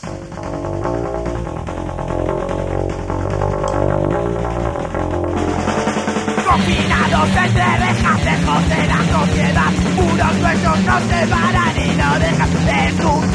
Confinados entre rejas, lejos de la sociedad, unos huesos nos separan y no dejan de su